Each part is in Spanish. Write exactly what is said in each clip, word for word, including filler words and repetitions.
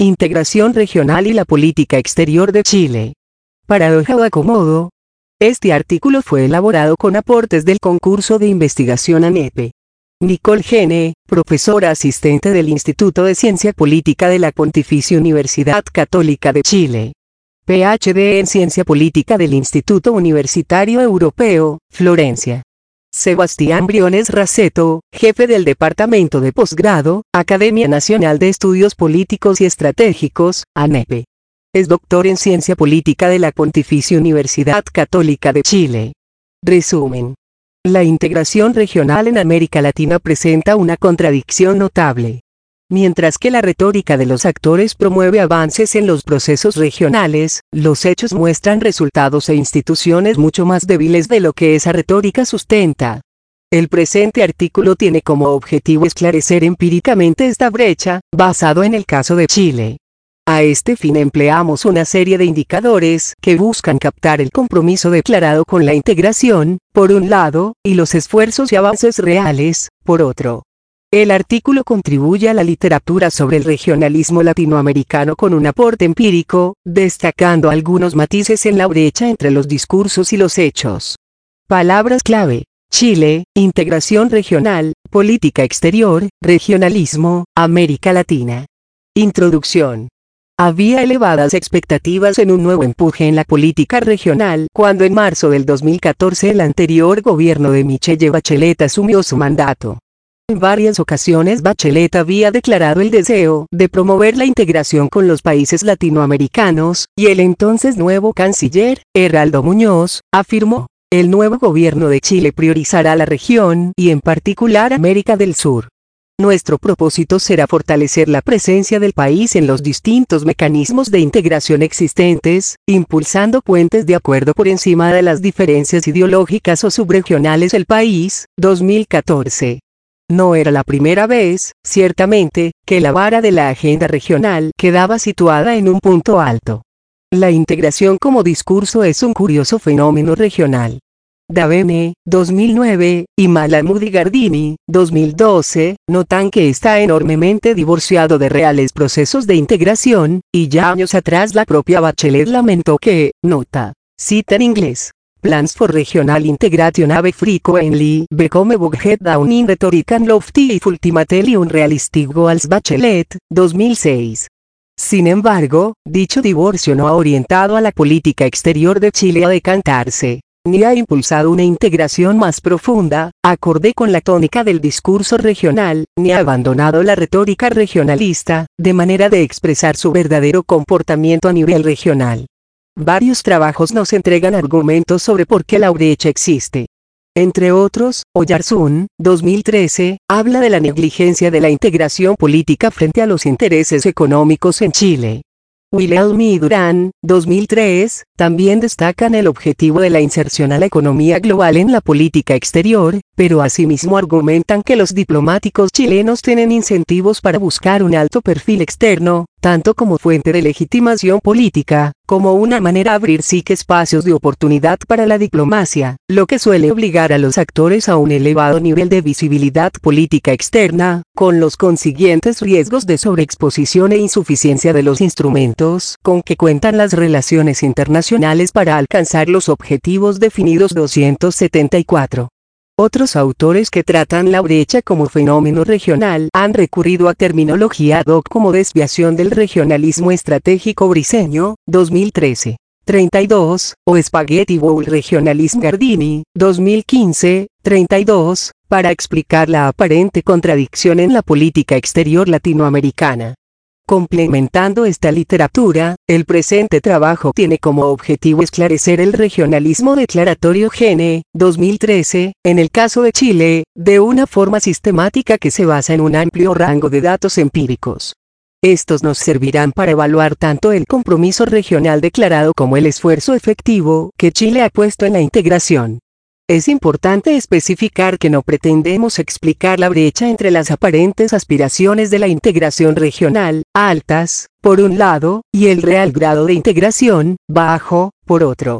Integración regional y la política exterior de Chile. Paradoja o acomodo. Este artículo fue elaborado con aportes del concurso de investigación ANEPE. Nicole Gene, profesora asistente del Instituto de Ciencia Política de la Pontificia Universidad Católica de Chile. P H D en Ciencia Política del Instituto Universitario Europeo, Florencia. Sebastián Briones Raceto, jefe del Departamento de Posgrado, Academia Nacional de Estudios Políticos y Estratégicos, ANEPE. Es doctor en Ciencia Política de la Pontificia Universidad Católica de Chile. Resumen. La integración regional en América Latina presenta una contradicción notable. Mientras que la retórica de los actores promueve avances en los procesos regionales, los hechos muestran resultados e instituciones mucho más débiles de lo que esa retórica sustenta. El presente artículo tiene como objetivo esclarecer empíricamente esta brecha, basado en el caso de Chile. A este fin empleamos una serie de indicadores que buscan captar el compromiso declarado con la integración, por un lado, y los esfuerzos y avances reales, por otro. El artículo contribuye a la literatura sobre el regionalismo latinoamericano con un aporte empírico, destacando algunos matices en la brecha entre los discursos y los hechos. Palabras clave: Chile, integración regional, política exterior, regionalismo, América Latina. Introducción. Había elevadas expectativas en un nuevo empuje en la política regional cuando en marzo del dos mil catorce el anterior gobierno de Michelle Bachelet asumió su mandato. En varias ocasiones Bachelet había declarado el deseo de promover la integración con los países latinoamericanos, y el entonces nuevo canciller, Heraldo Muñoz, afirmó: el nuevo gobierno de Chile priorizará la región y en particular América del Sur. Nuestro propósito será fortalecer la presencia del país en los distintos mecanismos de integración existentes, impulsando puentes de acuerdo por encima de las diferencias ideológicas o subregionales del país. dos mil catorce. No era la primera vez, ciertamente, que la vara de la agenda regional quedaba situada en un punto alto. La integración como discurso es un curioso fenómeno regional. Davene, dos mil nueve, y Malamud y Gardini, dos mil doce, notan que está enormemente divorciado de reales procesos de integración, y ya años atrás la propia Bachelet lamentó que, nota, cita en inglés, Plans for Regional Integration have frequently become bogged down in rhetoric and lofty if ultimately unrealistic goals. Bachelet, dos mil seis. Sin embargo, dicho divorcio no ha orientado a la política exterior de Chile a decantarse, ni ha impulsado una integración más profunda, acorde con la tónica del discurso regional, ni ha abandonado la retórica regionalista, de manera de expresar su verdadero comportamiento a nivel regional. Varios trabajos nos entregan argumentos sobre por qué la brecha existe. Entre otros, Oyarzún, dos mil trece, habla de la negligencia de la integración política frente a los intereses económicos en Chile. Wilhelm y Durán, dos mil tres, también destacan el objetivo de la inserción a la economía global en la política exterior, pero asimismo argumentan que los diplomáticos chilenos tienen incentivos para buscar un alto perfil externo, tanto como fuente de legitimación política, como una manera de abrir sí que espacios de oportunidad para la diplomacia, lo que suele obligar a los actores a un elevado nivel de visibilidad política externa, con los consiguientes riesgos de sobreexposición e insuficiencia de los instrumentos con que cuentan las relaciones internacionales para alcanzar los objetivos definidos. doscientos setenta y cuatro. Otros autores que tratan la brecha como fenómeno regional han recurrido a terminología ad hoc como desviación del regionalismo estratégico briceño, dos mil trece. treinta y dos, o Spaghetti Bowl Regionalism Gardini, dos mil quince, treinta y dos, para explicar la aparente contradicción en la política exterior latinoamericana. Complementando esta literatura, el presente trabajo tiene como objetivo esclarecer el regionalismo declaratorio Gene, dos mil trece, en el caso de Chile, de una forma sistemática que se basa en un amplio rango de datos empíricos. Estos nos servirán para evaluar tanto el compromiso regional declarado como el esfuerzo efectivo que Chile ha puesto en la integración. Es importante especificar que no pretendemos explicar la brecha entre las aparentes aspiraciones de la integración regional, altas, por un lado, y el real grado de integración, bajo, por otro.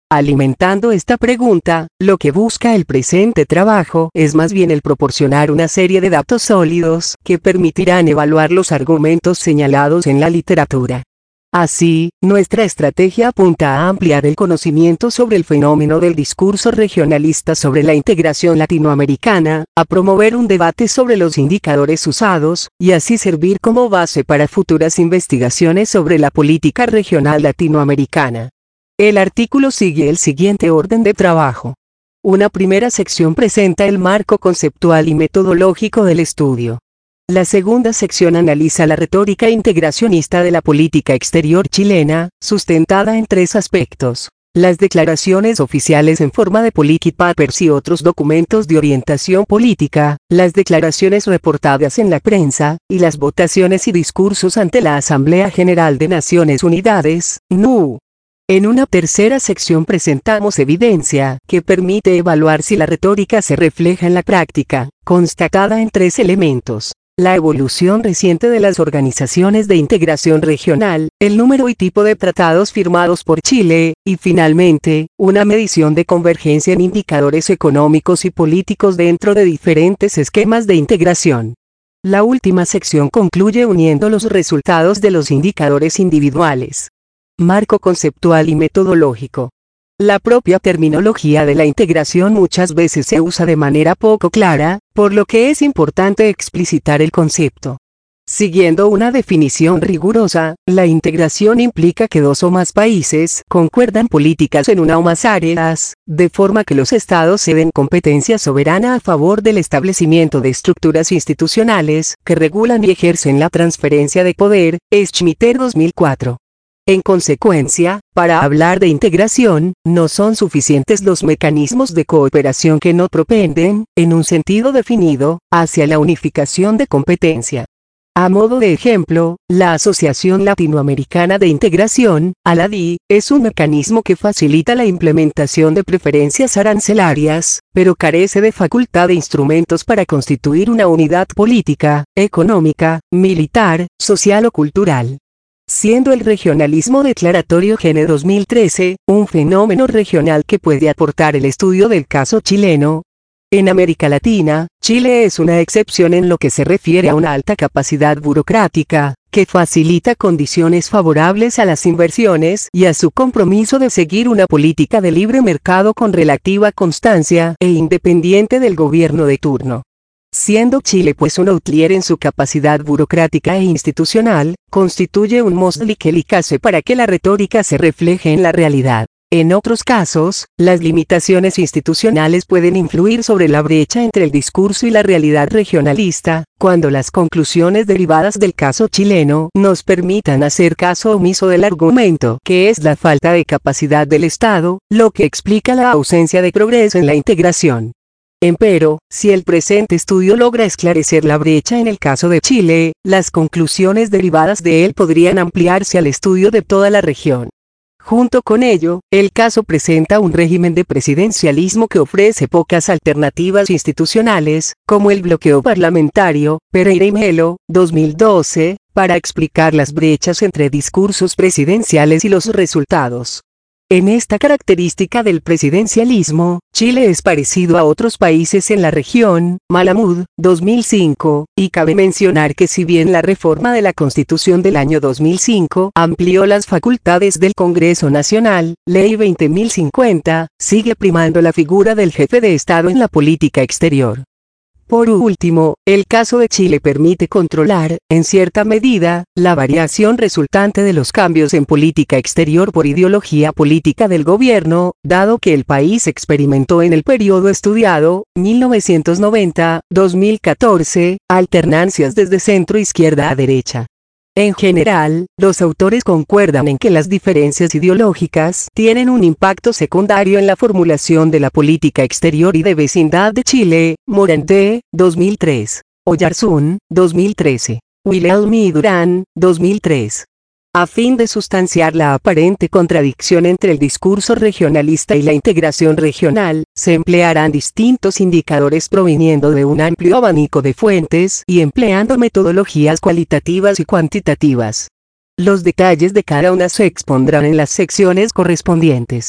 Alimentando esta pregunta, lo que busca el presente trabajo es más bien el proporcionar una serie de datos sólidos que permitirán evaluar los argumentos señalados en la literatura. Así, nuestra estrategia apunta a ampliar el conocimiento sobre el fenómeno del discurso regionalista sobre la integración latinoamericana, a promover un debate sobre los indicadores usados, y así servir como base para futuras investigaciones sobre la política regional latinoamericana. El artículo sigue el siguiente orden de trabajo. Una primera sección presenta el marco conceptual y metodológico del estudio. La segunda sección analiza la retórica integracionista de la política exterior chilena, sustentada en tres aspectos: las declaraciones oficiales en forma de policy papers y otros documentos de orientación política, las declaraciones reportadas en la prensa, y las votaciones y discursos ante la Asamblea General de Naciones Unidas, N U. En una tercera sección presentamos evidencia que permite evaluar si la retórica se refleja en la práctica, constatada en tres elementos: la evolución reciente de las organizaciones de integración regional, el número y tipo de tratados firmados por Chile, y finalmente, una medición de convergencia en indicadores económicos y políticos dentro de diferentes esquemas de integración. La última sección concluye uniendo los resultados de los indicadores individuales. Marco conceptual y metodológico. La propia terminología de la integración muchas veces se usa de manera poco clara, por lo que es importante explicitar el concepto. Siguiendo una definición rigurosa, la integración implica que dos o más países concuerdan políticas en una o más áreas, de forma que los estados ceden competencia soberana a favor del establecimiento de estructuras institucionales que regulan y ejercen la transferencia de poder. Schmitter dos mil cuatro. En consecuencia, para hablar de integración, no son suficientes los mecanismos de cooperación que no propenden, en un sentido definido, hacia la unificación de competencia. A modo de ejemplo, la Asociación Latinoamericana de Integración, A L A D I, es un mecanismo que facilita la implementación de preferencias arancelarias, pero carece de facultad de instrumentos para constituir una unidad política, económica, militar, social o cultural. Siendo el regionalismo declaratorio Gene dos mil trece, un fenómeno regional que puede aportar el estudio del caso chileno. En América Latina, Chile es una excepción en lo que se refiere a una alta capacidad burocrática, que facilita condiciones favorables a las inversiones y a su compromiso de seguir una política de libre mercado con relativa constancia e independiente del gobierno de turno. Siendo Chile pues un outlier en su capacidad burocrática e institucional, constituye un moslicelicace para que la retórica se refleje en la realidad. En otros casos, las limitaciones institucionales pueden influir sobre la brecha entre el discurso y la realidad regionalista, cuando las conclusiones derivadas del caso chileno nos permitan hacer caso omiso del argumento que es la falta de capacidad del Estado, lo que explica la ausencia de progreso en la integración. Empero, si el presente estudio logra esclarecer la brecha en el caso de Chile, las conclusiones derivadas de él podrían ampliarse al estudio de toda la región. Junto con ello, el caso presenta un régimen de presidencialismo que ofrece pocas alternativas institucionales, como el bloqueo parlamentario, Pereira y Melo, dos mil doce, para explicar las brechas entre discursos presidenciales y los resultados. En esta característica del presidencialismo, Chile es parecido a otros países en la región, Malamud, dos mil cinco, y cabe mencionar que si bien la reforma de la Constitución del año dos mil cinco amplió las facultades del Congreso Nacional, Ley veinte mil cincuenta, sigue primando la figura del jefe de Estado en la política exterior. Por último, el caso de Chile permite controlar, en cierta medida, la variación resultante de los cambios en política exterior por ideología política del gobierno, dado que el país experimentó en el periodo estudiado, mil novecientos noventa a dos mil catorce, alternancias desde centro-izquierda a derecha. En general, los autores concuerdan en que las diferencias ideológicas tienen un impacto secundario en la formulación de la política exterior y de vecindad de Chile. Morandé, dos mil tres. Oyarzún, dos mil trece. Wilhelm y Durán, dos mil tres. A fin de sustanciar la aparente contradicción entre el discurso regionalista y la integración regional, se emplearán distintos indicadores proviniendo de un amplio abanico de fuentes y empleando metodologías cualitativas y cuantitativas. Los detalles de cada una se expondrán en las secciones correspondientes.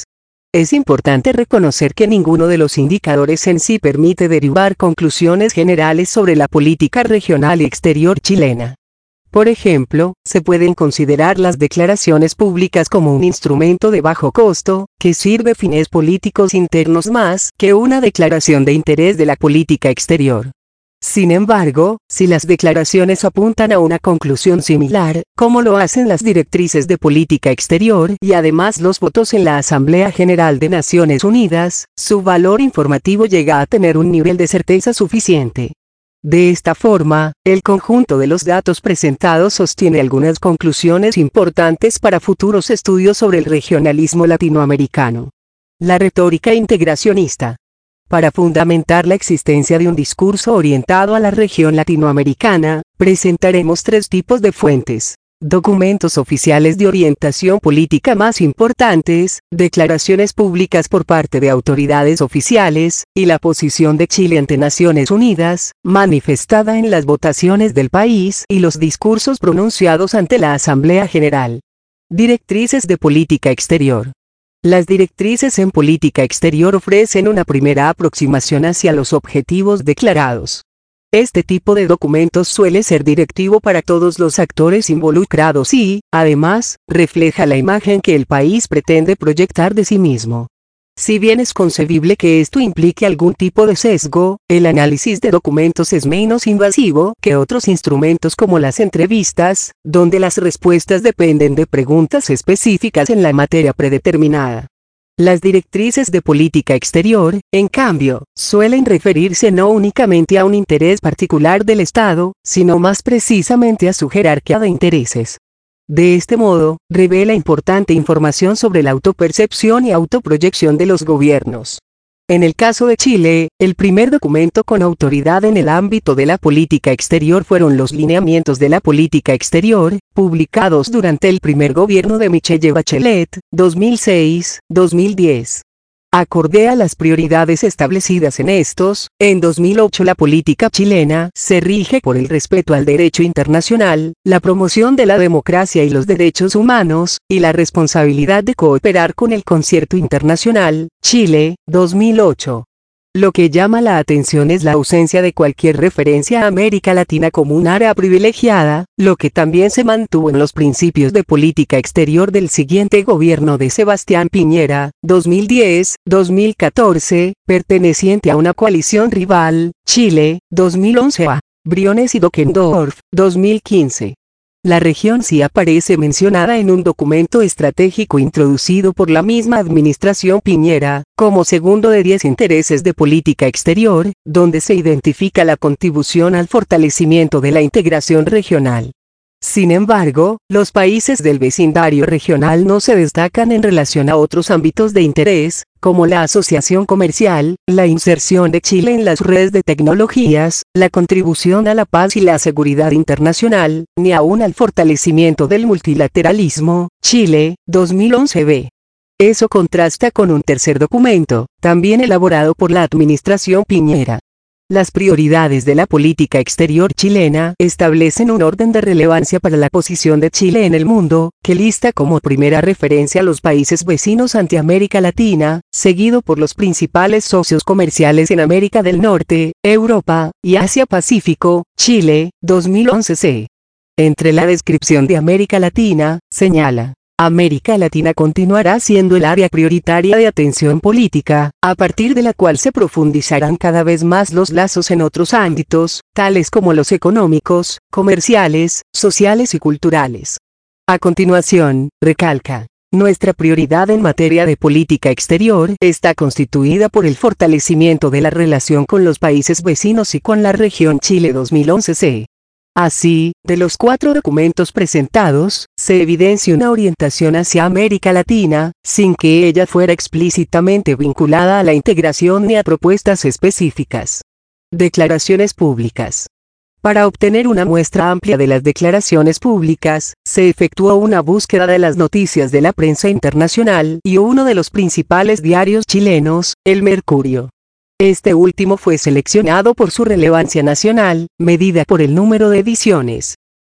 Es importante reconocer que ninguno de los indicadores en sí permite derivar conclusiones generales sobre la política regional y exterior chilena. Por ejemplo, se pueden considerar las declaraciones públicas como un instrumento de bajo costo, que sirve fines políticos internos más que una declaración de interés de la política exterior. Sin embargo, si las declaraciones apuntan a una conclusión similar, como lo hacen las directrices de política exterior y además los votos en la Asamblea General de Naciones Unidas, su valor informativo llega a tener un nivel de certeza suficiente. De esta forma, el conjunto de los datos presentados sostiene algunas conclusiones importantes para futuros estudios sobre el regionalismo latinoamericano. La retórica integracionista. Para fundamentar la existencia de un discurso orientado a la región latinoamericana, presentaremos tres tipos de fuentes: documentos oficiales de orientación política más importantes, declaraciones públicas por parte de autoridades oficiales, y la posición de Chile ante Naciones Unidas, manifestada en las votaciones del país y los discursos pronunciados ante la Asamblea General. Directrices de política exterior. Las directrices en política exterior ofrecen una primera aproximación hacia los objetivos declarados. Este tipo de documentos suele ser directivo para todos los actores involucrados y, además, refleja la imagen que el país pretende proyectar de sí mismo. Si bien es concebible que esto implique algún tipo de sesgo, el análisis de documentos es menos invasivo que otros instrumentos como las entrevistas, donde las respuestas dependen de preguntas específicas en la materia predeterminada. Las directrices de política exterior, en cambio, suelen referirse no únicamente a un interés particular del Estado, sino más precisamente a su jerarquía de intereses. De este modo, revela importante información sobre la autopercepción y autoproyección de los gobiernos. En el caso de Chile, el primer documento con autoridad en el ámbito de la política exterior fueron los Lineamientos de la Política Exterior, publicados durante el primer gobierno de Michelle Bachelet, dos mil seis a dos mil diez. Acorde a las prioridades establecidas en estos, en dos mil ocho la política chilena se rige por el respeto al derecho internacional, la promoción de la democracia y los derechos humanos, y la responsabilidad de cooperar con el concierto internacional. Chile, dos mil ocho. Lo que llama la atención es la ausencia de cualquier referencia a América Latina como un área privilegiada, lo que también se mantuvo en los principios de política exterior del siguiente gobierno de Sebastián Piñera, dos mil diez a dos mil catorce, perteneciente a una coalición rival, Chile, dos mil once a Briones y Dockendorf, dos mil quince. La región sí aparece mencionada en un documento estratégico introducido por la misma administración Piñera, como segundo de diez intereses de política exterior, donde se identifica la contribución al fortalecimiento de la integración regional. Sin embargo, los países del vecindario regional no se destacan en relación a otros ámbitos de interés, como la asociación comercial, la inserción de Chile en las redes de tecnologías, la contribución a la paz y la seguridad internacional, ni aún al fortalecimiento del multilateralismo. Chile, dos mil once b. Eso contrasta con un tercer documento, también elaborado por la administración Piñera. Las prioridades de la política exterior chilena establecen un orden de relevancia para la posición de Chile en el mundo, que lista como primera referencia a los países vecinos ante América Latina, seguido por los principales socios comerciales en América del Norte, Europa y Asia-Pacífico. Chile, dos mil once c. Entre la descripción de América Latina, señala: América Latina continuará siendo el área prioritaria de atención política, a partir de la cual se profundizarán cada vez más los lazos en otros ámbitos, tales como los económicos, comerciales, sociales y culturales. A continuación, recalca: nuestra prioridad en materia de política exterior está constituida por el fortalecimiento de la relación con los países vecinos y con la región. Chile, dos mil once c. Así, de los cuatro documentos presentados, se evidencia una orientación hacia América Latina, sin que ella fuera explícitamente vinculada a la integración ni a propuestas específicas. Declaraciones públicas. Para obtener una muestra amplia de las declaraciones públicas, se efectuó una búsqueda de las noticias de la prensa internacional y uno de los principales diarios chilenos, El Mercurio. Este último fue seleccionado por su relevancia nacional, medida por el número de ediciones.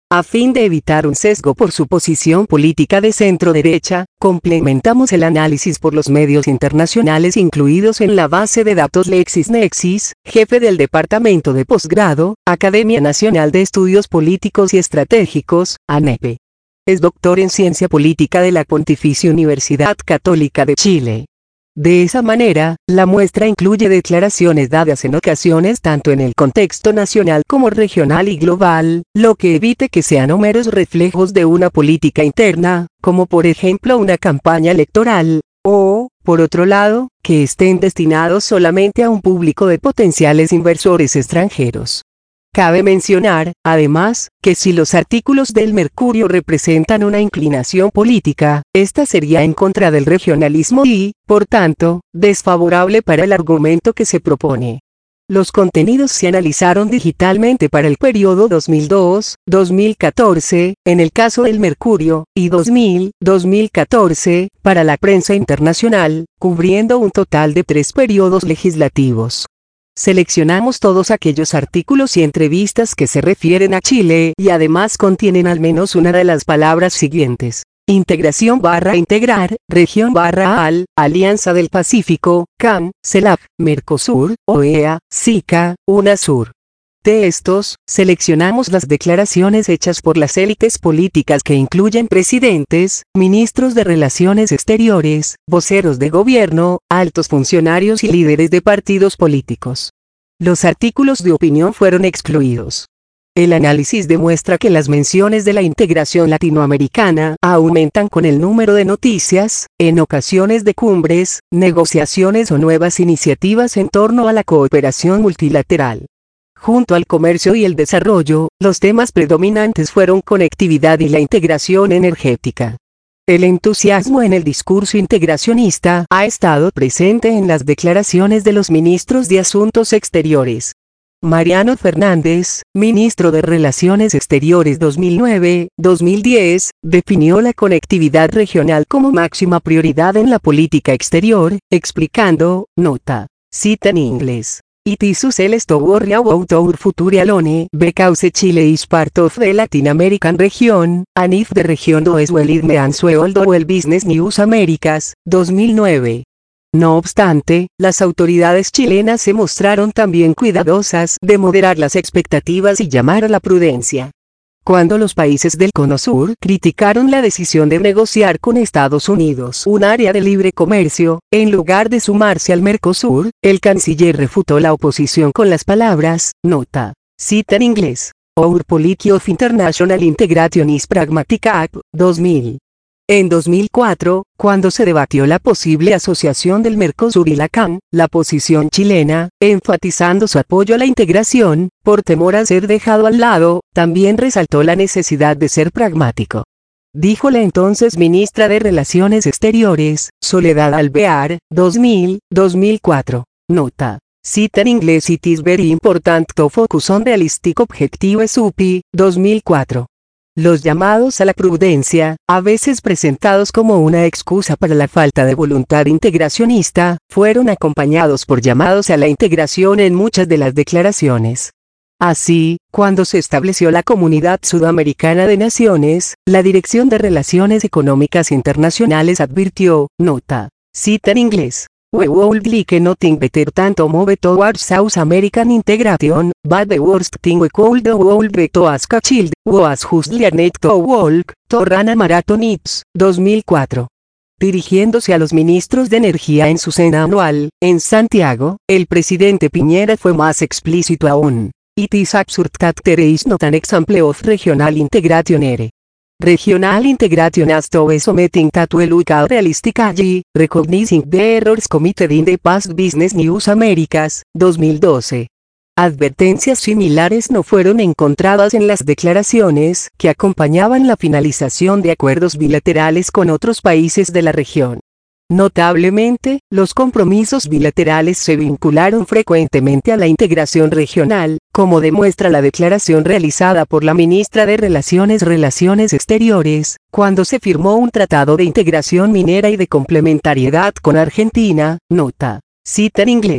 A fin de evitar un sesgo por su posición política de centro-derecha, complementamos el análisis por los medios internacionales incluidos en la base de datos LexisNexis, jefe del Departamento de Posgrado, Academia Nacional de Estudios Políticos y Estratégicos, ANEP. Es doctor en Ciencia Política de la Pontificia Universidad Católica de Chile. De esa manera, la muestra incluye declaraciones dadas en ocasiones tanto en el contexto nacional como regional y global, lo que evite que sean meros reflejos de una política interna, como por ejemplo una campaña electoral, o, por otro lado, que estén destinados solamente a un público de potenciales inversores extranjeros. Cabe mencionar, además, que si los artículos del Mercurio representan una inclinación política, esta sería en contra del regionalismo y, por tanto, desfavorable para el argumento que se propone. Los contenidos se analizaron digitalmente para el periodo dos mil dos a dos mil catorce, en el caso del Mercurio, y dos mil a dos mil catorce, para la prensa internacional, cubriendo un total de tres periodos legislativos. Seleccionamos todos aquellos artículos y entrevistas que se refieren a Chile y además contienen al menos una de las palabras siguientes: integración barra integrar, región barra al, Alianza del Pacífico, C A M, CELAC, Mercosur, O E A, SICA, UNASUR. De estos, seleccionamos las declaraciones hechas por las élites políticas que incluyen presidentes, ministros de Relaciones Exteriores, voceros de gobierno, altos funcionarios y líderes de partidos políticos. Los artículos de opinión fueron excluidos. El análisis demuestra que las menciones de la integración latinoamericana aumentan con el número de noticias, en ocasiones de cumbres, negociaciones o nuevas iniciativas en torno a la cooperación multilateral. Junto al comercio y el desarrollo, los temas predominantes fueron conectividad y la integración energética. El entusiasmo en el discurso integracionista ha estado presente en las declaraciones de los ministros de Asuntos Exteriores. Mariano Fernández, ministro de Relaciones Exteriores dos mil nueve a dos mil diez, definió la conectividad regional como máxima prioridad en la política exterior, explicando, nota, cita en inglés. It is useful to worry about our future alone, because Chile is part of the Latin American region, and if the region does well it means well well business news Americas, dos mil nueve. No obstante, las autoridades chilenas se mostraron también cuidadosas de moderar las expectativas y llamar a la prudencia. Cuando los países del Cono Sur criticaron la decisión de negociar con Estados Unidos un área de libre comercio, en lugar de sumarse al Mercosur, el canciller refutó la oposición con las palabras, nota, cita en inglés, Our Policy of International Integration is Pragmatic Act, dos mil. En dos mil cuatro, cuando se debatió la posible asociación del Mercosur y la C A M, la posición chilena, enfatizando su apoyo a la integración, por temor a ser dejado al lado, también resaltó la necesidad de ser pragmático. Dijo la entonces ministra de Relaciones Exteriores, Soledad Alvear, dos mil a dos mil cuatro. Nota. Cita en inglés It is very important to focus on realistic objectives U P I, dos mil cuatro. Los llamados a la prudencia, a veces presentados como una excusa para la falta de voluntad integracionista, fueron acompañados por llamados a la integración en muchas de las declaraciones. Así, cuando se estableció la Comunidad Sudamericana de Naciones, la Dirección de Relaciones Económicas Internacionales advirtió, nota, cita en inglés, We would like nothing better than to move towards South American integration, but the worst thing we could do would be to ask a child who was just learning to walk, to run a marathon. It's, dos mil cuatro. Dirigiéndose a los ministros de Energía en su cena anual, en Santiago, el presidente Piñera fue más explícito aún. It is absurd that there is not an example of regional integration here. Regional integration has to be something that we look at realistically, recognizing the errors committed in the past. Business News Americas, dos mil doce. Advertencias similares no fueron encontradas en las declaraciones que acompañaban la finalización de acuerdos bilaterales con otros países de la región. Notablemente, los compromisos bilaterales se vincularon frecuentemente a la integración regional, como demuestra la declaración realizada por la ministra de Relaciones Relaciones Exteriores, cuando se firmó un tratado de integración minera y de complementariedad con Argentina, nota, cita en inglés.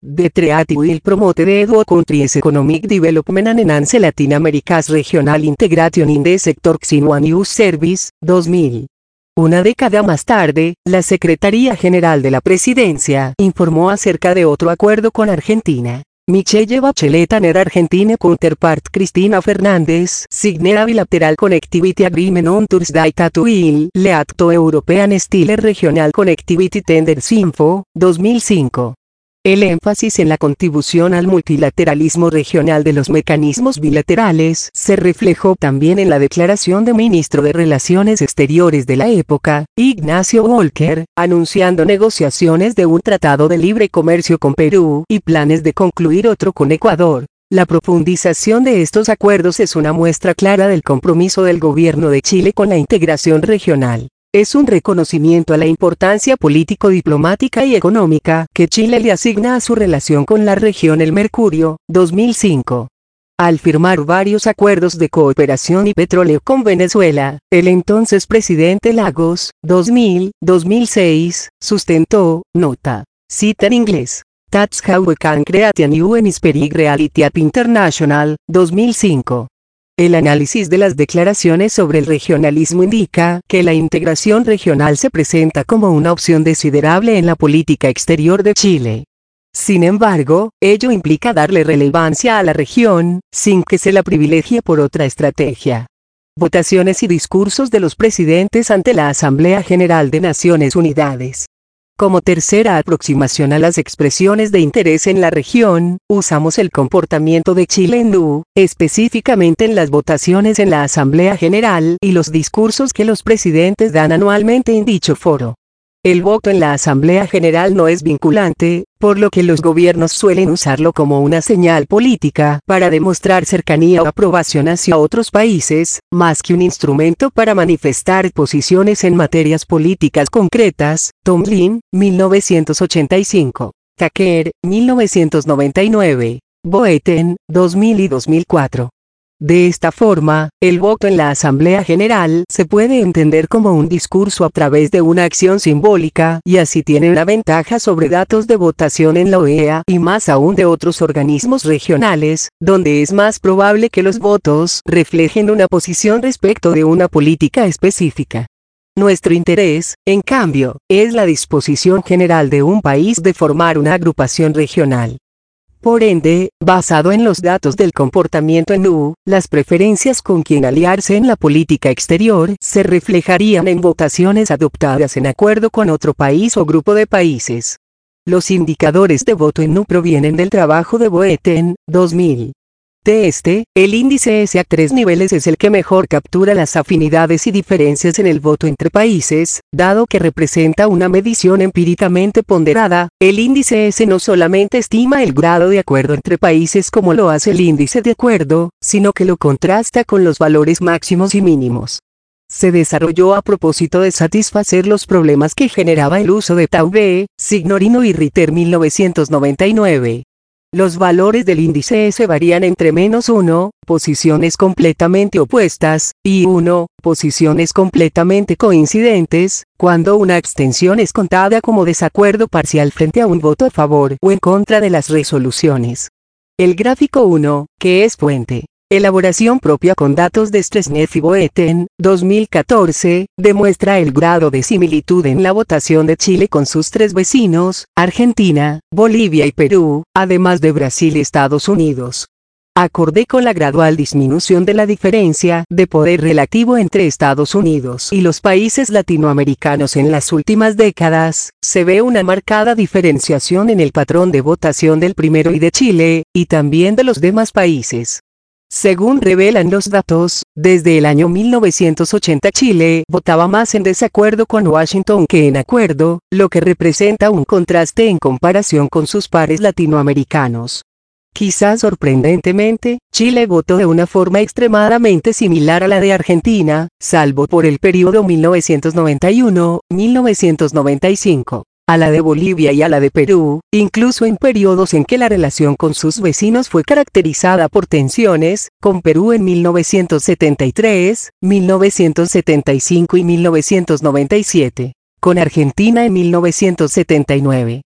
The Treaty will promote the two countries' economic development and enhance Latin America's regional integration in the sector of news service, dos mil. Una década más tarde, la Secretaría General de la Presidencia informó acerca de otro acuerdo con Argentina. Michelle Bachelet and her Argentine counterpart Cristina Fernández signed a bilateral connectivity agreement on Thursday that will lead to European style regional connectivity tenders info, dos mil cinco. El énfasis en la contribución al multilateralismo regional de los mecanismos bilaterales se reflejó también en la declaración del ministro de Relaciones Exteriores de la época, Ignacio Volker, anunciando negociaciones de un tratado de libre comercio con Perú y planes de concluir otro con Ecuador. La profundización de estos acuerdos es una muestra clara del compromiso del gobierno de Chile con la integración regional. Es un reconocimiento a la importancia político-diplomática y económica que Chile le asigna a su relación con la región El Mercurio, dos mil cinco. Al firmar varios acuerdos de cooperación y petróleo con Venezuela, el entonces presidente Lagos, dos mil, dos mil seis, sustentó, nota, cita en inglés, "That's how we can create a new hemispheric reality at international", dos mil cinco. El análisis de las declaraciones sobre el regionalismo indica que la integración regional se presenta como una opción desiderable en la política exterior de Chile. Sin embargo, ello implica darle relevancia a la región, sin que se la privilegie por otra estrategia. Votaciones y discursos de los presidentes ante la Asamblea General de Naciones Unidas. Como tercera aproximación a las expresiones de interés en la región, usamos el comportamiento de Chile en U, específicamente en las votaciones en la Asamblea General y los discursos que los presidentes dan anualmente en dicho foro. El voto en la Asamblea General no es vinculante, por lo que los gobiernos suelen usarlo como una señal política para demostrar cercanía o aprobación hacia otros países, más que un instrumento para manifestar posiciones en materias políticas concretas. Tomlin, mil novecientos ochenta y cinco. Taker, mil novecientos noventa y nueve. Boeten, dos mil y dos mil cuatro. De esta forma, el voto en la Asamblea General se puede entender como un discurso a través de una acción simbólica y así tiene una ventaja sobre datos de votación en la O E A y más aún de otros organismos regionales, donde es más probable que los votos reflejen una posición respecto de una política específica. Nuestro interés, en cambio, es la disposición general de un país de formar una agrupación regional. Por ende, basado en los datos del comportamiento en U, las preferencias con quien aliarse en la política exterior se reflejarían en votaciones adoptadas en acuerdo con otro país o grupo de países. Los indicadores de voto en U provienen del trabajo de Boeten, dos mil. De este, el índice S a tres niveles es el que mejor captura las afinidades y diferencias en el voto entre países, dado que representa una medición empíricamente ponderada. El índice S no solamente estima el grado de acuerdo entre países como lo hace el índice de acuerdo, sino que lo contrasta con los valores máximos y mínimos. Se desarrolló a propósito de satisfacer los problemas que generaba el uso de Taube, Signorino y Ritter mil novecientos noventa y nueve. Los valores del índice S varían entre menos uno, posiciones completamente opuestas, y uno, posiciones completamente coincidentes, cuando una abstención es contada como desacuerdo parcial frente a un voto a favor o en contra de las resoluciones. El gráfico uno, que es fuente. Elaboración propia con datos de Stresnev y Boeten, dos mil catorce, demuestra el grado de similitud en la votación de Chile con sus tres vecinos, Argentina, Bolivia y Perú, además de Brasil y Estados Unidos. Acorde con la gradual disminución de la diferencia de poder relativo entre Estados Unidos y los países latinoamericanos en las últimas décadas, se ve una marcada diferenciación en el patrón de votación del primero y de Chile, y también de los demás países. Según revelan los datos, desde el año mil novecientos ochenta Chile votaba más en desacuerdo con Washington que en acuerdo, lo que representa un contraste en comparación con sus pares latinoamericanos. Quizás sorprendentemente, Chile votó de una forma extremadamente similar a la de Argentina, salvo por el periodo mil novecientos noventa y uno a mil novecientos noventa y cinco. A la de Bolivia y a la de Perú, incluso en periodos en que la relación con sus vecinos fue caracterizada por tensiones, con Perú en mil novecientos setenta y tres, mil novecientos setenta y cinco y mil novecientos noventa y siete, con Argentina en mil novecientos setenta y nueve.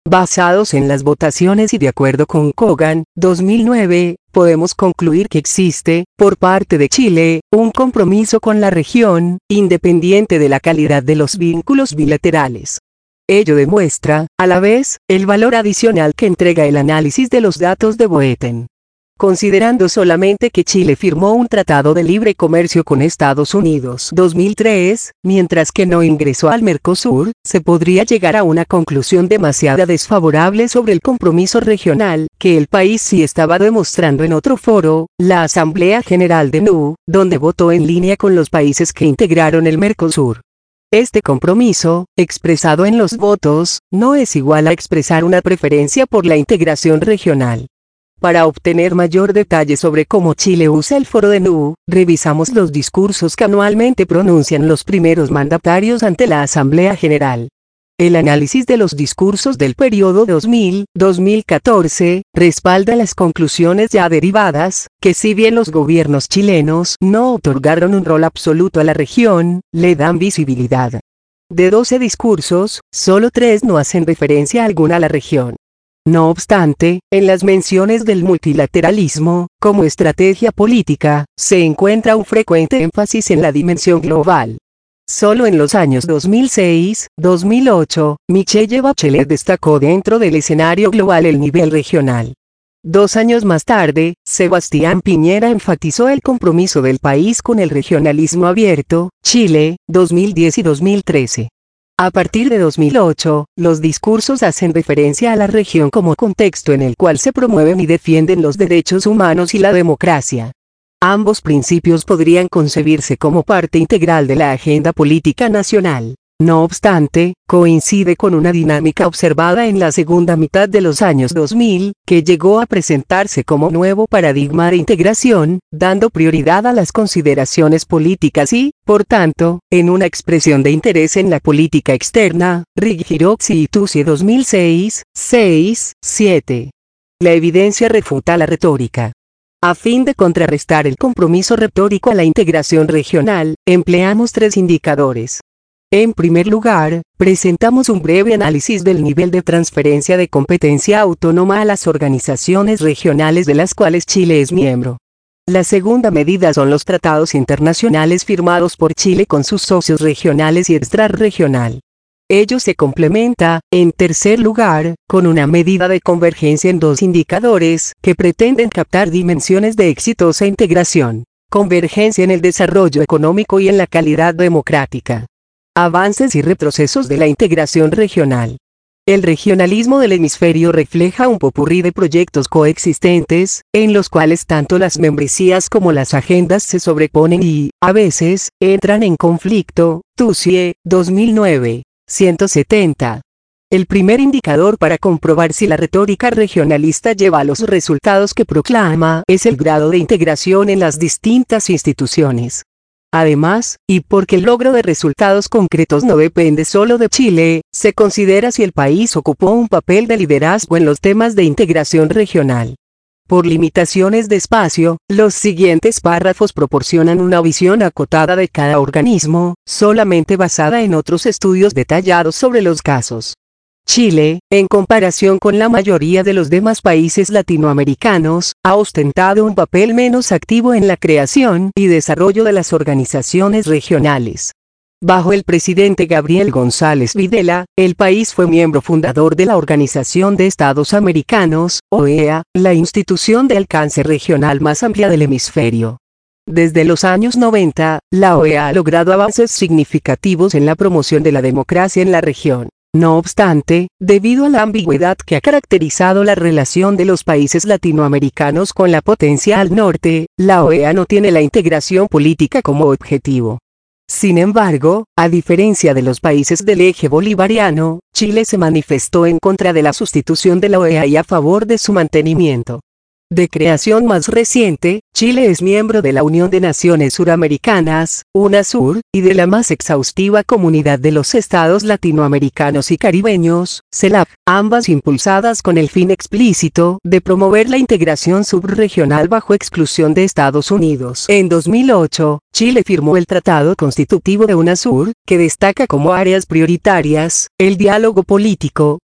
Basados en las votaciones y de acuerdo con Kogan, dos mil nueve, podemos concluir que existe, por parte de Chile, un compromiso con la región, independiente de la calidad de los vínculos bilaterales. Ello demuestra, a la vez, el valor adicional que entrega el análisis de los datos de Boetten. Considerando solamente que Chile firmó un tratado de libre comercio con Estados Unidos dos mil tres, mientras que no ingresó al Mercosur, se podría llegar a una conclusión demasiado desfavorable sobre el compromiso regional, que el país sí estaba demostrando en otro foro, la Asamblea General de N U, donde votó en línea con los países que integraron el Mercosur. Este compromiso, expresado en los votos, no es igual a expresar una preferencia por la integración regional. Para obtener mayor detalle sobre cómo Chile usa el foro de N U, revisamos los discursos que anualmente pronuncian los primeros mandatarios ante la Asamblea General. El análisis de los discursos del periodo dos mil a dos mil catorce respalda las conclusiones ya derivadas, que si bien los gobiernos chilenos no otorgaron un rol absoluto a la región, le dan visibilidad. De doce discursos, solo tres no hacen referencia alguna a la región. No obstante, en las menciones del multilateralismo, como estrategia política, se encuentra un frecuente énfasis en la dimensión global. Solo en los años dos mil seis a dos mil ocho, Michelle Bachelet destacó dentro del escenario global el nivel regional. Dos años más tarde, Sebastián Piñera enfatizó el compromiso del país con el regionalismo abierto, Chile, dos mil diez y dos mil trece. A partir de dos mil ocho, los discursos hacen referencia a la región como contexto en el cual se promueven y defienden los derechos humanos y la democracia. Ambos principios podrían concebirse como parte integral de la agenda política nacional. No obstante, coincide con una dinámica observada en la segunda mitad de los años dos mil, que llegó a presentarse como nuevo paradigma de integración, dando prioridad a las consideraciones políticas y, por tanto, en una expresión de interés en la política externa, Righiroxi y Tusi dos mil seis, seis, siete. La evidencia refuta la retórica. A fin de contrarrestar el compromiso retórico a la integración regional, empleamos tres indicadores. En primer lugar, presentamos un breve análisis del nivel de transferencia de competencia autónoma a las organizaciones regionales de las cuales Chile es miembro. La segunda medida son los tratados internacionales firmados por Chile con sus socios regionales y extrarregional. Ello se complementa, en tercer lugar, con una medida de convergencia en dos indicadores, que pretenden captar dimensiones de exitosa integración. Convergencia en el desarrollo económico y en la calidad democrática. Avances y retrocesos de la integración regional. El regionalismo del hemisferio refleja un popurrí de proyectos coexistentes, en los cuales tanto las membresías como las agendas se sobreponen y, a veces, entran en conflicto. Tusi, dos mil nueve, ciento setenta. El primer indicador para comprobar si la retórica regionalista lleva a los resultados que proclama es el grado de integración en las distintas instituciones. Además, y porque el logro de resultados concretos no depende solo de Chile, se considera si el país ocupó un papel de liderazgo en los temas de integración regional. Por limitaciones de espacio, los siguientes párrafos proporcionan una visión acotada de cada organismo, solamente basada en otros estudios detallados sobre los casos. Chile, en comparación con la mayoría de los demás países latinoamericanos, ha ostentado un papel menos activo en la creación y desarrollo de las organizaciones regionales. Bajo el presidente Gabriel González Videla, el país fue miembro fundador de la Organización de Estados Americanos, O E A, la institución de alcance regional más amplia del hemisferio. Desde los años noventa, la O E A ha logrado avances significativos en la promoción de la democracia en la región. No obstante, debido a la ambigüedad que ha caracterizado la relación de los países latinoamericanos con la potencia al norte, la O E A no tiene la integración política como objetivo. Sin embargo, a diferencia de los países del eje bolivariano, Chile se manifestó en contra de la sustitución de la O E A y a favor de su mantenimiento. De creación más reciente, Chile es miembro de la Unión de Naciones Suramericanas, UNASUR, y de la más exhaustiva Comunidad de los Estados Latinoamericanos y Caribeños, CELAC, ambas impulsadas con el fin explícito de promover la integración subregional bajo exclusión de Estados Unidos. En dos mil ocho, Chile firmó el Tratado Constitutivo de UNASUR, que destaca como áreas prioritarias, el diálogo político,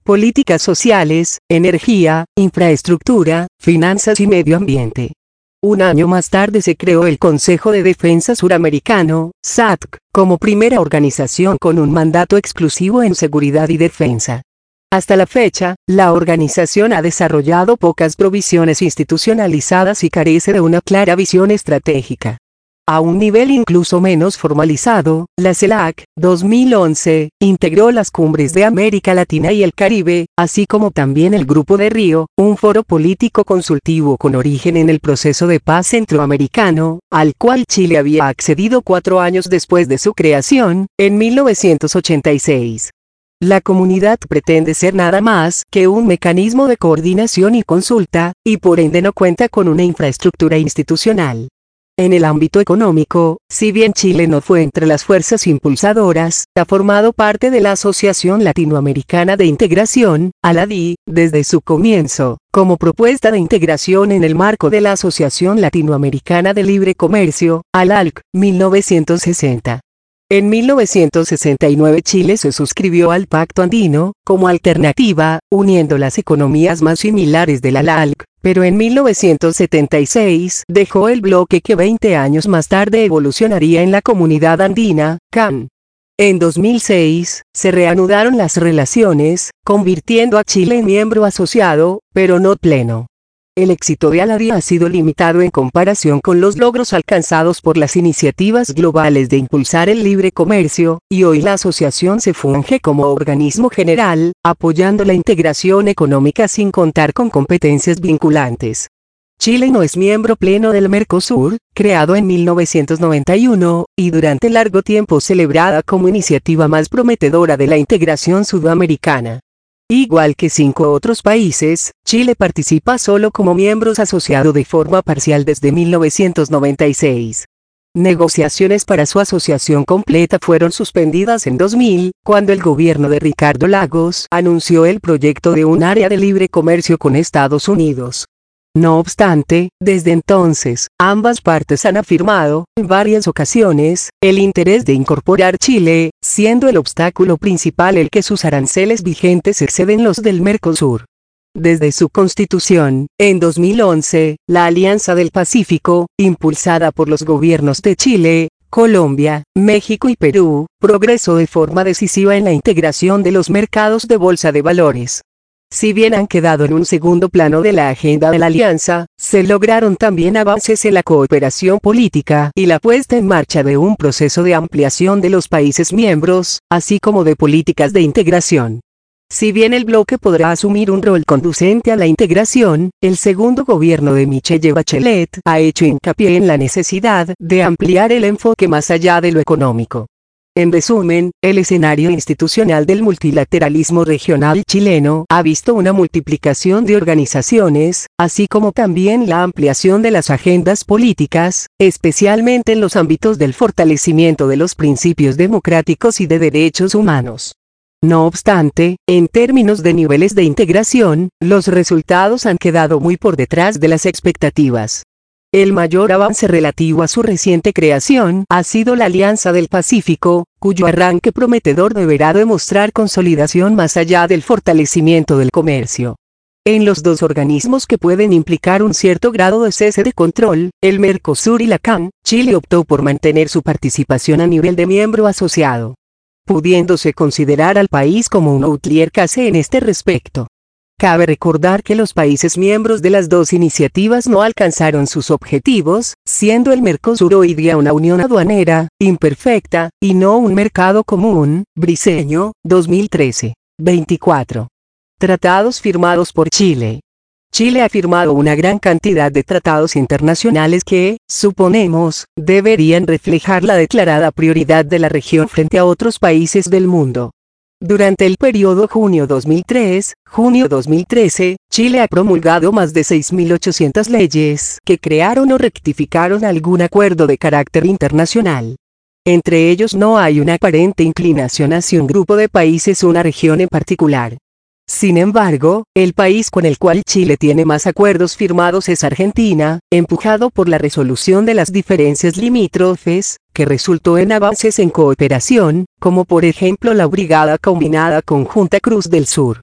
políticas sociales, energía, infraestructura, finanzas y medio ambiente. Un año más tarde se creó el Consejo de Defensa Suramericano, S A D C, como primera organización con un mandato exclusivo en seguridad y defensa. Hasta la fecha, la organización ha desarrollado pocas provisiones institucionalizadas y carece de una clara visión estratégica. A un nivel incluso menos formalizado, la CELAC, dos mil once, integró las cumbres de América Latina y el Caribe, así como también el Grupo de Río, un foro político consultivo con origen en el proceso de paz centroamericano, al cual Chile había accedido cuatro años después de su creación, en mil novecientos ochenta y seis. La comunidad pretende ser nada más que un mecanismo de coordinación y consulta, y por ende no cuenta con una infraestructura institucional. En el ámbito económico, si bien Chile no fue entre las fuerzas impulsadoras, ha formado parte de la Asociación Latinoamericana de Integración, A L A D I, desde su comienzo, como propuesta de integración en el marco de la Asociación Latinoamericana de Libre Comercio, A L A L C, mil novecientos sesenta. En mil novecientos sesenta y nueve Chile se suscribió al Pacto Andino, como alternativa, uniendo las economías más similares de la A L A L C, pero en mil novecientos setenta y seis dejó el bloque que veinte años más tarde evolucionaría en la Comunidad Andina, C A N. En dos mil seis, se reanudaron las relaciones, convirtiendo a Chile en miembro asociado, pero no pleno. El éxito de A L A D I ha sido limitado en comparación con los logros alcanzados por las iniciativas globales de impulsar el libre comercio, y hoy la asociación se funge como organismo general, apoyando la integración económica sin contar con competencias vinculantes. Chile no es miembro pleno del Mercosur, creado en mil novecientos noventa y uno, y durante largo tiempo celebrada como iniciativa más prometedora de la integración sudamericana. Igual que cinco otros países, Chile participa solo como miembro asociado de forma parcial desde mil novecientos noventa y seis. Negociaciones para su asociación completa fueron suspendidas en dos mil, cuando el gobierno de Ricardo Lagos anunció el proyecto de un área de libre comercio con Estados Unidos. No obstante, desde entonces, ambas partes han afirmado, en varias ocasiones, el interés de incorporar Chile, siendo el obstáculo principal el que sus aranceles vigentes exceden los del Mercosur. Desde su constitución, en dos mil once, la Alianza del Pacífico, impulsada por los gobiernos de Chile, Colombia, México y Perú, progresó de forma decisiva en la integración de los mercados de bolsa de valores. Si bien han quedado en un segundo plano de la agenda de la alianza, se lograron también avances en la cooperación política y la puesta en marcha de un proceso de ampliación de los países miembros, así como de políticas de integración. Si bien el bloque podrá asumir un rol conducente a la integración, el segundo gobierno de Michelle Bachelet ha hecho hincapié en la necesidad de ampliar el enfoque más allá de lo económico. En resumen, el escenario institucional del multilateralismo regional chileno ha visto una multiplicación de organizaciones, así como también la ampliación de las agendas políticas, especialmente en los ámbitos del fortalecimiento de los principios democráticos y de derechos humanos. No obstante, en términos de niveles de integración, los resultados han quedado muy por detrás de las expectativas. El mayor avance relativo a su reciente creación ha sido la Alianza del Pacífico, cuyo arranque prometedor deberá demostrar consolidación más allá del fortalecimiento del comercio. En los dos organismos que pueden implicar un cierto grado de cese de control, el Mercosur y la C A N, Chile optó por mantener su participación a nivel de miembro asociado, pudiéndose considerar al país como un outlier casi en este respecto. Cabe recordar que los países miembros de las dos iniciativas no alcanzaron sus objetivos, siendo el Mercosur hoy día una unión aduanera, imperfecta, y no un mercado común. Briceño, dos mil trece. veinticuatro. Tratados firmados por Chile. Chile ha firmado una gran cantidad de tratados internacionales que, suponemos, deberían reflejar la declarada prioridad de la región frente a otros países del mundo. Durante el periodo junio dos mil tres, junio dos mil trece, Chile ha promulgado más de seis mil ochocientas leyes que crearon o rectificaron algún acuerdo de carácter internacional. Entre ellos no hay una aparente inclinación hacia un grupo de países o una región en particular. Sin embargo, el país con el cual Chile tiene más acuerdos firmados es Argentina, empujado por la resolución de las diferencias limítrofes, que resultó en avances en cooperación, como por ejemplo la Brigada Combinada Conjunta Cruz del Sur.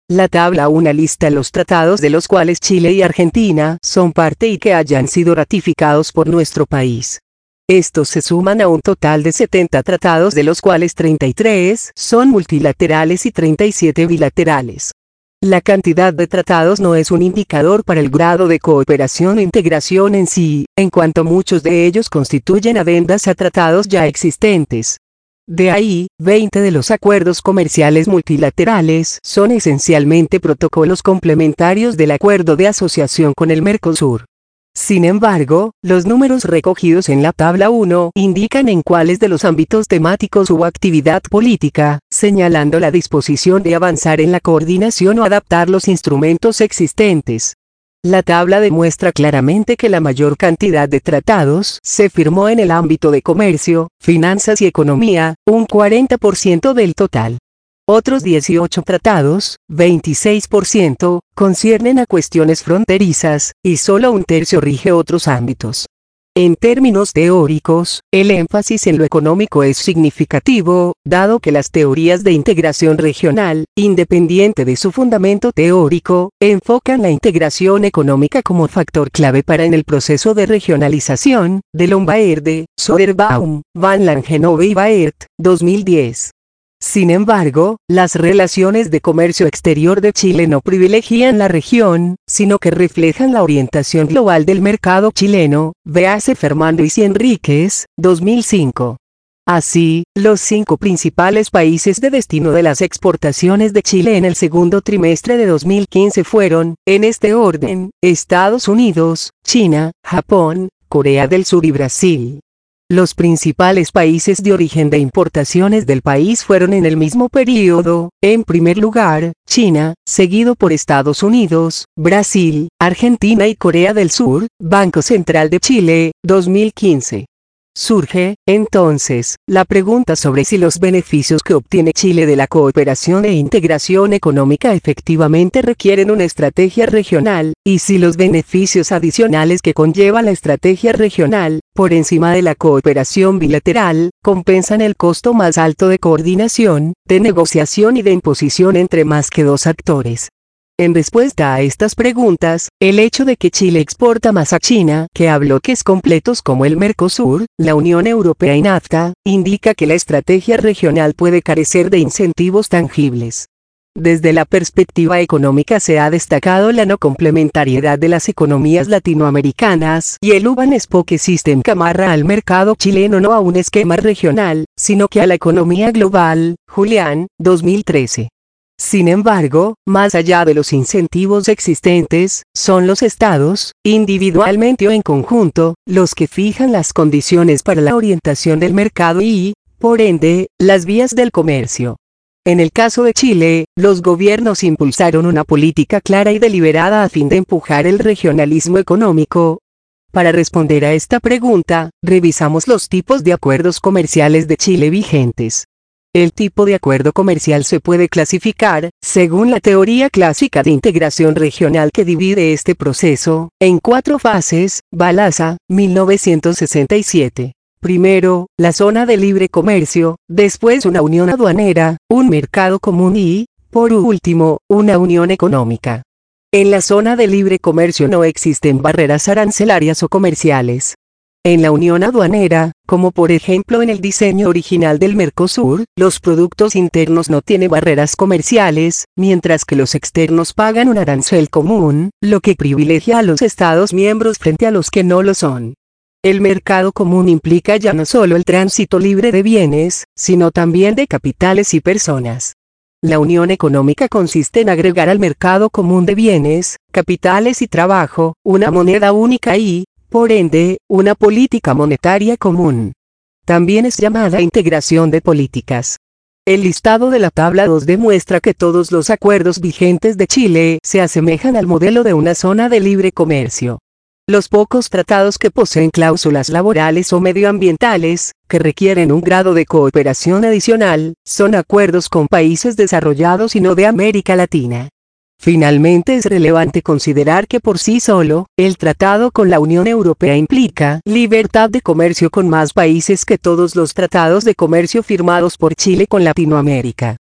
La tabla uno lista los tratados de los cuales Chile y Argentina son parte y que hayan sido ratificados por nuestro país. Estos se suman a un total de setenta tratados, de los cuales treinta y tres son multilaterales y treinta y siete bilaterales. La cantidad de tratados no es un indicador para el grado de cooperación o integración en sí, en cuanto muchos de ellos constituyen adendas a tratados ya existentes. De ahí, veinte de los acuerdos comerciales multilaterales son esencialmente protocolos complementarios del acuerdo de asociación con el Mercosur. Sin embargo, los números recogidos en la tabla uno indican en cuáles de los ámbitos temáticos hubo actividad política, señalando la disposición de avanzar en la coordinación o adaptar los instrumentos existentes. La tabla demuestra claramente que la mayor cantidad de tratados se firmó en el ámbito de comercio, finanzas y economía, un cuarenta por ciento del total. Otros dieciocho tratados, veintiséis por ciento, conciernen a cuestiones fronterizas, y solo un tercio rige otros ámbitos. En términos teóricos, el énfasis en lo económico es significativo, dado que las teorías de integración regional, independiente de su fundamento teórico, enfocan la integración económica como factor clave para en el proceso de regionalización, de Lombaerde, Soderbaum, Van Langenove y Baert, dos mil diez. Sin embargo, las relaciones de comercio exterior de Chile no privilegian la región, sino que reflejan la orientación global del mercado chileno, véase Fernández y Enríquez, dos mil cinco. Así, los cinco principales países de destino de las exportaciones de Chile en el segundo trimestre de dos mil quince fueron, en este orden, Estados Unidos, China, Japón, Corea del Sur y Brasil. Los principales países de origen de importaciones del país fueron en el mismo periodo, en primer lugar, China, seguido por Estados Unidos, Brasil, Argentina y Corea del Sur. Banco Central de Chile, dos mil quince. Surge, entonces, la pregunta sobre si los beneficios que obtiene Chile de la cooperación e integración económica efectivamente requieren una estrategia regional, y si los beneficios adicionales que conlleva la estrategia regional, por encima de la cooperación bilateral, compensan el costo más alto de coordinación, de negociación y de imposición entre más que dos actores. En respuesta a estas preguntas, el hecho de que Chile exporta más a China que a bloques completos como el Mercosur, la Unión Europea y NAFTA, indica que la estrategia regional puede carecer de incentivos tangibles. Desde la perspectiva económica se ha destacado la no complementariedad de las economías latinoamericanas y el Urban Spoke System que amarra al mercado chileno no a un esquema regional, sino que a la economía global. Julián, dos mil trece. Sin embargo, más allá de los incentivos existentes, son los estados, individualmente o en conjunto, los que fijan las condiciones para la orientación del mercado y, por ende, las vías del comercio. En el caso de Chile, los gobiernos impulsaron una política clara y deliberada a fin de empujar el regionalismo económico. Para responder a esta pregunta, revisamos los tipos de acuerdos comerciales de Chile vigentes. El tipo de acuerdo comercial se puede clasificar, según la teoría clásica de integración regional que divide este proceso, en cuatro fases. Balassa, mil novecientos sesenta y siete. Primero, la zona de libre comercio, después una unión aduanera, un mercado común y, por último, una unión económica. En la zona de libre comercio no existen barreras arancelarias o comerciales. En la unión aduanera, como por ejemplo en el diseño original del Mercosur, los productos internos no tienen barreras comerciales, mientras que los externos pagan un arancel común, lo que privilegia a los Estados miembros frente a los que no lo son. El mercado común implica ya no solo el tránsito libre de bienes, sino también de capitales y personas. La unión económica consiste en agregar al mercado común de bienes, capitales y trabajo, una moneda única y, por ende, una política monetaria común. También es llamada integración de políticas. El listado de la tabla dos demuestra que todos los acuerdos vigentes de Chile se asemejan al modelo de una zona de libre comercio. Los pocos tratados que poseen cláusulas laborales o medioambientales, que requieren un grado de cooperación adicional, son acuerdos con países desarrollados y no de América Latina. Finalmente es relevante considerar que por sí solo, el tratado con la Unión Europea implica libertad de comercio con más países que todos los tratados de comercio firmados por Chile con Latinoamérica.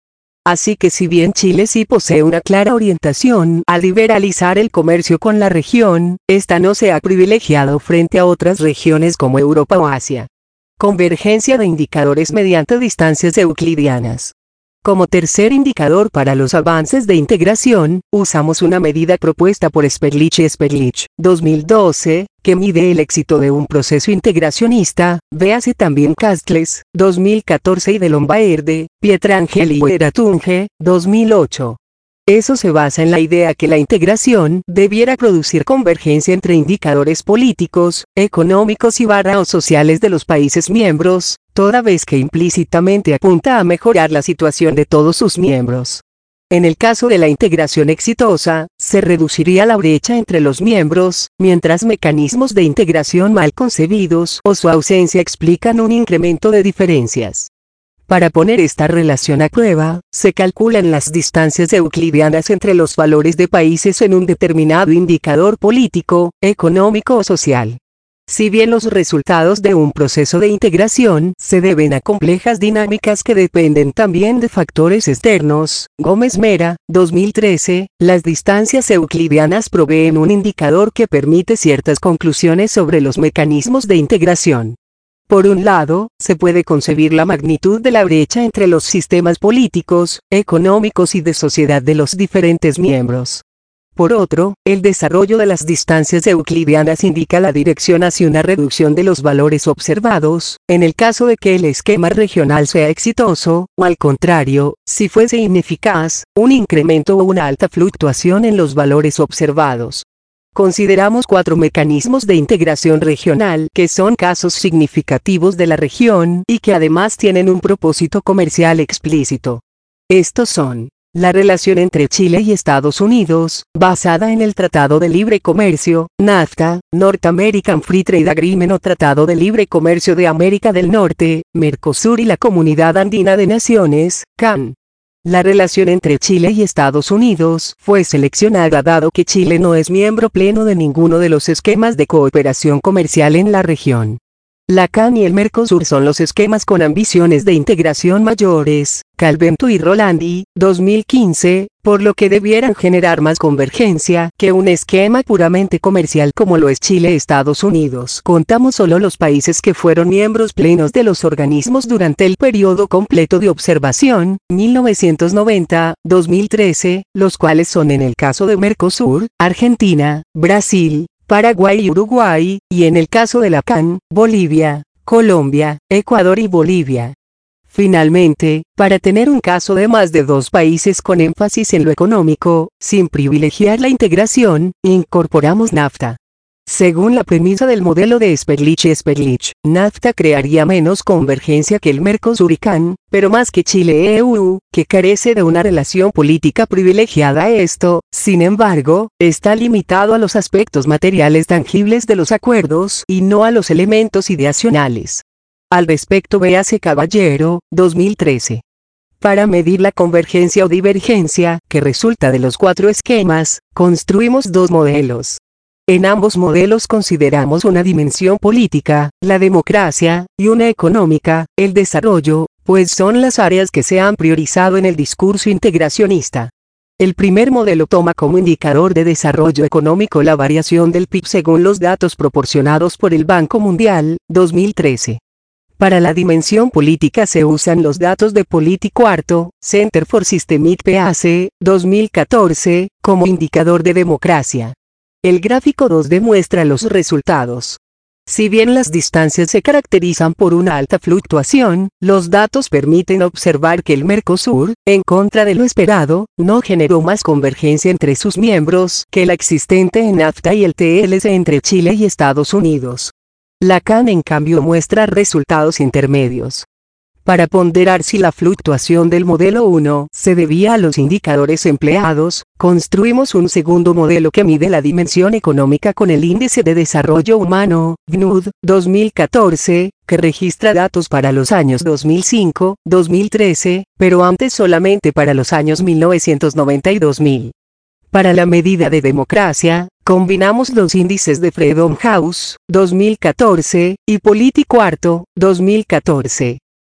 Así que si bien Chile sí posee una clara orientación a liberalizar el comercio con la región, esta no se ha privilegiado frente a otras regiones como Europa o Asia. Convergencia de indicadores mediante distancias euclidianas. Como tercer indicador para los avances de integración, usamos una medida propuesta por Sperlich y Sperlich, dos mil doce, que mide el éxito de un proceso integracionista, véase también Castles, dos mil catorce y de Lombaerde, Pietrangeli y Eratunge, dos mil ocho. Eso se basa en la idea que la integración debiera producir convergencia entre indicadores políticos, económicos y barra o sociales de los países miembros, toda vez que implícitamente apunta a mejorar la situación de todos sus miembros. En el caso de la integración exitosa, se reduciría la brecha entre los miembros, mientras mecanismos de integración mal concebidos o su ausencia explican un incremento de diferencias. Para poner esta relación a prueba, se calculan las distancias euclidianas entre los valores de países en un determinado indicador político, económico o social. Si bien los resultados de un proceso de integración se deben a complejas dinámicas que dependen también de factores externos, Gómez Mera, dos mil trece, las distancias euclidianas proveen un indicador que permite ciertas conclusiones sobre los mecanismos de integración. Por un lado, se puede concebir la magnitud de la brecha entre los sistemas políticos, económicos y de sociedad de los diferentes miembros. Por otro, el desarrollo de las distancias euclidianas indica la dirección hacia una reducción de los valores observados, en el caso de que el esquema regional sea exitoso, o al contrario, si fuese ineficaz, un incremento o una alta fluctuación en los valores observados. Consideramos cuatro mecanismos de integración regional que son casos significativos de la región y que además tienen un propósito comercial explícito. Estos son: la relación entre Chile y Estados Unidos, basada en el Tratado de Libre Comercio, NAFTA, North American Free Trade Agreement o Tratado de Libre Comercio de América del Norte, Mercosur y la Comunidad Andina de Naciones, C A N. La relación entre Chile y Estados Unidos fue seleccionada dado que Chile no es miembro pleno de ninguno de los esquemas de cooperación comercial en la región. La C A N y el Mercosur son los esquemas con ambiciones de integración mayores, Calvento y Rolandi, dos mil quince, por lo que debieran generar más convergencia que un esquema puramente comercial como lo es Chile-Estados Unidos. Contamos solo los países que fueron miembros plenos de los organismos durante el periodo completo de observación, mil novecientos noventa a dos mil trece, los cuales son en el caso de Mercosur, Argentina, Brasil, Paraguay y Uruguay, y en el caso de la C A N, Bolivia, Colombia, Ecuador y Bolivia. Finalmente, para tener un caso de más de dos países con énfasis en lo económico, sin privilegiar la integración, incorporamos NAFTA. Según la premisa del modelo de Sperlich y Sperlich, NAFTA crearía menos convergencia que el Mercosur y C A N, pero más que Chile-E U, que carece de una relación política privilegiada. Esto, sin embargo, está limitado a los aspectos materiales tangibles de los acuerdos y no a los elementos ideacionales. Al respecto véase Caballero, dos mil trece. Para medir la convergencia o divergencia, que resulta de los cuatro esquemas, construimos dos modelos. En ambos modelos consideramos una dimensión política, la democracia, y una económica, el desarrollo, pues son las áreas que se han priorizado en el discurso integracionista. El primer modelo toma como indicador de desarrollo económico la variación del P I B según los datos proporcionados por el Banco Mundial, dos mil trece. Para la dimensión política se usan los datos de Politico-Arto, Center for Systemic Peace, dos mil catorce, como indicador de democracia. El gráfico dos demuestra los resultados. Si bien las distancias se caracterizan por una alta fluctuación, los datos permiten observar que el Mercosur, en contra de lo esperado, no generó más convergencia entre sus miembros que la existente en NAFTA y el T L C entre Chile y Estados Unidos. La C A N en cambio muestra resultados intermedios. Para ponderar si la fluctuación del modelo uno se debía a los indicadores empleados, construimos un segundo modelo que mide la dimensión económica con el Índice de Desarrollo Humano, V N U D, dos mil catorce, que registra datos para los años dos mil cinco, dos mil trece, pero antes solamente para los años mil novecientos noventa y dos mil. Para la medida de democracia, combinamos los índices de Freedom House, dos mil catorce, y Politico-Arto, dos mil catorce.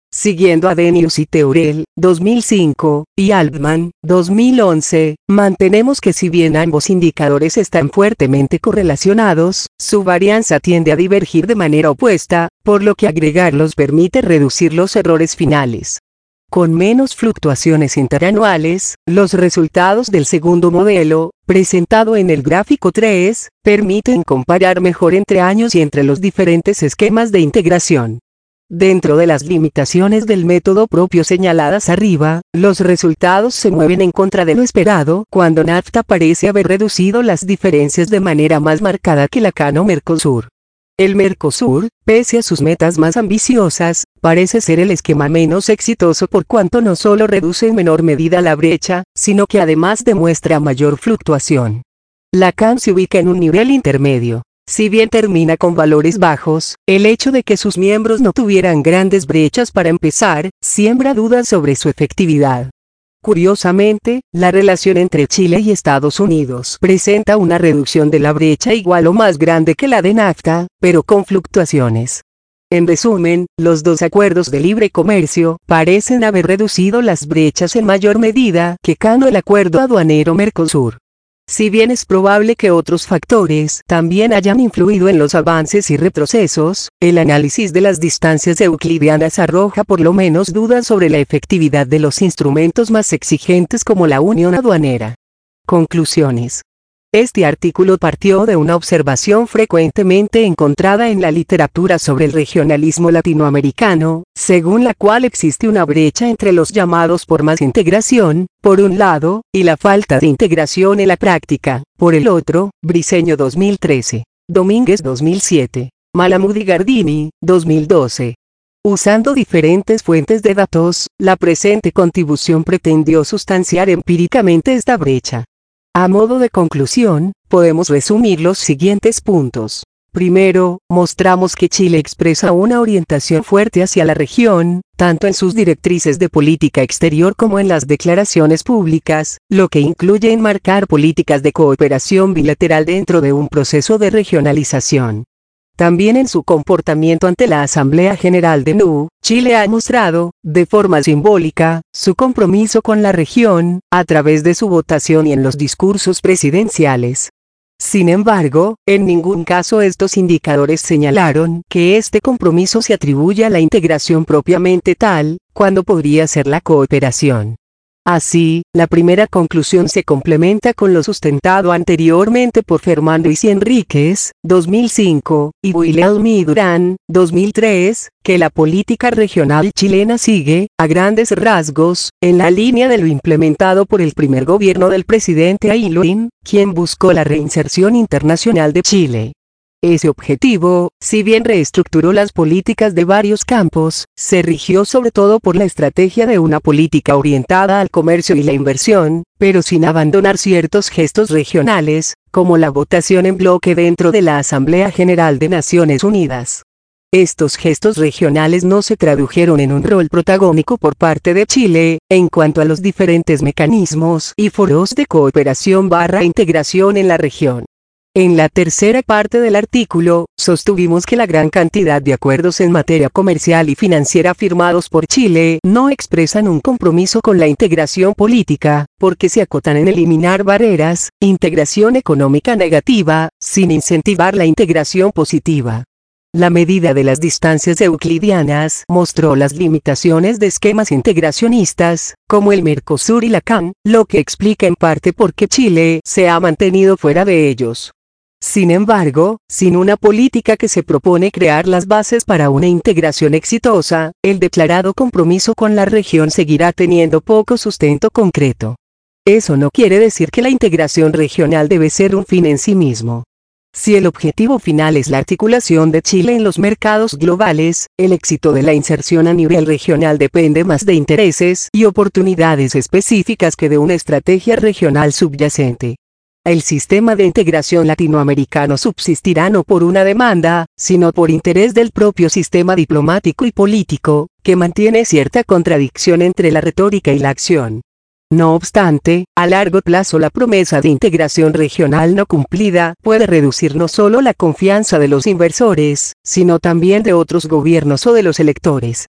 Siguiendo a Denius y Teorel, dos mil cinco, y Altman, dos mil once, mantenemos que si bien ambos indicadores están fuertemente correlacionados, su varianza tiende a divergir de manera opuesta, por lo que agregarlos permite reducir los errores finales. Con menos fluctuaciones interanuales, los resultados del segundo modelo, presentado en el gráfico tres, permiten comparar mejor entre años y entre los diferentes esquemas de integración. Dentro de las limitaciones del método propio señaladas arriba, los resultados se mueven en contra de lo esperado cuando NAFTA parece haber reducido las diferencias de manera más marcada que Lacan o Mercosur. El Mercosur, pese a sus metas más ambiciosas, parece ser el esquema menos exitoso por cuanto no solo reduce en menor medida la brecha, sino que además demuestra mayor fluctuación. Lacan se ubica en un nivel intermedio. Si bien termina con valores bajos, el hecho de que sus miembros no tuvieran grandes brechas para empezar, siembra dudas sobre su efectividad. Curiosamente, la relación entre Chile y Estados Unidos presenta una reducción de la brecha igual o más grande que la de NAFTA, pero con fluctuaciones. En resumen, los dos acuerdos de libre comercio parecen haber reducido las brechas en mayor medida que C A N o el acuerdo aduanero Mercosur. Si bien es probable que otros factores también hayan influido en los avances y retrocesos, el análisis de las distancias euclidianas arroja por lo menos dudas sobre la efectividad de los instrumentos más exigentes como la unión aduanera. Conclusiones. Este artículo partió de una observación frecuentemente encontrada en la literatura sobre el regionalismo latinoamericano, según la cual existe una brecha entre los llamados por más integración, por un lado, y la falta de integración en la práctica, por el otro. Briceño dos mil trece. Domínguez dos mil siete. Malamud y Gardini, dos mil doce. Usando diferentes fuentes de datos, la presente contribución pretendió sustanciar empíricamente esta brecha. A modo de conclusión, podemos resumir los siguientes puntos. Primero, mostramos que Chile expresa una orientación fuerte hacia la región, tanto en sus directrices de política exterior como en las declaraciones públicas, lo que incluye enmarcar políticas de cooperación bilateral dentro de un proceso de regionalización. También en su comportamiento ante la Asamblea General de N U, Chile ha mostrado, de forma simbólica, su compromiso con la región, a través de su votación y en los discursos presidenciales. Sin embargo, en ningún caso estos indicadores señalaron que este compromiso se atribuye a la integración propiamente tal, cuando podría ser la cooperación. Así, la primera conclusión se complementa con lo sustentado anteriormente por Fernández y Enríquez, dos mil cinco, y Guilhelmi y Durán, dos mil tres, que la política regional chilena sigue, a grandes rasgos, en la línea de lo implementado por el primer gobierno del presidente Aylwin, quien buscó la reinserción internacional de Chile. Ese objetivo, si bien reestructuró las políticas de varios campos, se rigió sobre todo por la estrategia de una política orientada al comercio y la inversión, pero sin abandonar ciertos gestos regionales, como la votación en bloque dentro de la Asamblea General de Naciones Unidas. Estos gestos regionales no se tradujeron en un rol protagónico por parte de Chile, en cuanto a los diferentes mecanismos y foros de cooperación barra integración en la región. En la tercera parte del artículo, sostuvimos que la gran cantidad de acuerdos en materia comercial y financiera firmados por Chile no expresan un compromiso con la integración política, porque se acotan en eliminar barreras, integración económica negativa, sin incentivar la integración positiva. La medida de las distancias euclidianas mostró las limitaciones de esquemas integracionistas, como el Mercosur y la C A N, lo que explica en parte por qué Chile se ha mantenido fuera de ellos. Sin embargo, sin una política que se propone crear las bases para una integración exitosa, el declarado compromiso con la región seguirá teniendo poco sustento concreto. Eso no quiere decir que la integración regional debe ser un fin en sí mismo. Si el objetivo final es la articulación de Chile en los mercados globales, el éxito de la inserción a nivel regional depende más de intereses y oportunidades específicas que de una estrategia regional subyacente. El sistema de integración latinoamericano subsistirá no por una demanda, sino por interés del propio sistema diplomático y político, que mantiene cierta contradicción entre la retórica y la acción. No obstante, a largo plazo la promesa de integración regional no cumplida puede reducir no solo la confianza de los inversores, sino también de otros gobiernos o de los electores.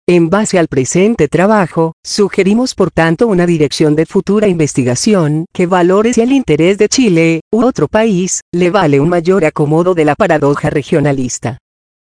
En base al presente trabajo, sugerimos por tanto una dirección de futura investigación que valore si el interés de Chile, u otro país, le vale un mayor acomodo de la paradoja regionalista.